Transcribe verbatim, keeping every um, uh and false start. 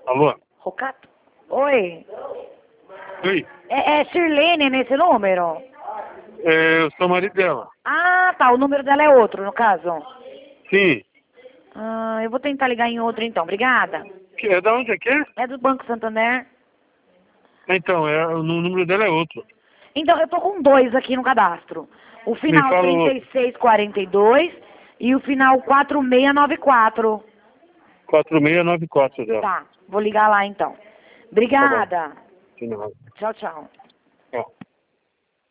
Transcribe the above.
Alô? Rocato? Oi. Oi, É, é Sirlene nesse número? é, eu sou o marido dela. Ah, tá. O número dela é outro, no caso. Sim. Ah, eu vou tentar ligar em outro então. Obrigada. Que, é da onde é que é? É do Banco Santander. Então, é, o número dela é outro. Então, eu tô com dois aqui no cadastro. O Me final fala o trinta outro. e seis quarenta e dois e o final quatro seis nove quatro. quatro seis nove quatro dela. Tá, vou ligar lá então. Tá bom. Obrigada. De nada. Tchau, tchau. Tchau.